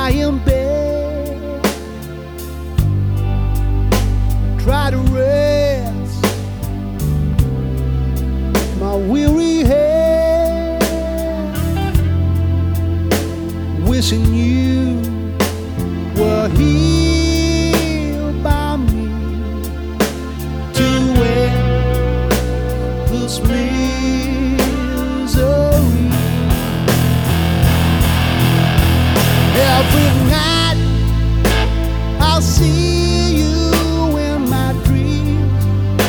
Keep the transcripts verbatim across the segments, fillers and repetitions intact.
lie in bed, try to rest my weary head, wishing you were here by me to end this misery. Every night I'll see you in my dreams.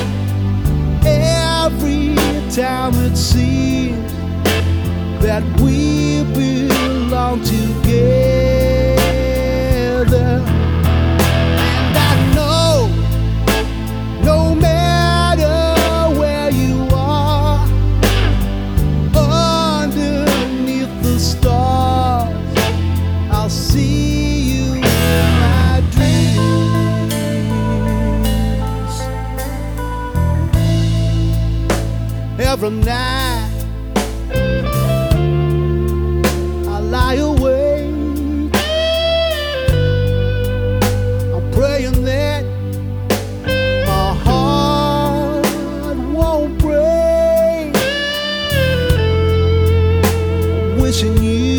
Every time it seems that we belong together. And I know no matter where you are, underneath the stars, I'll see you in my dreams. Every night I lie awake, I'm praying that my heart won't break, wishing you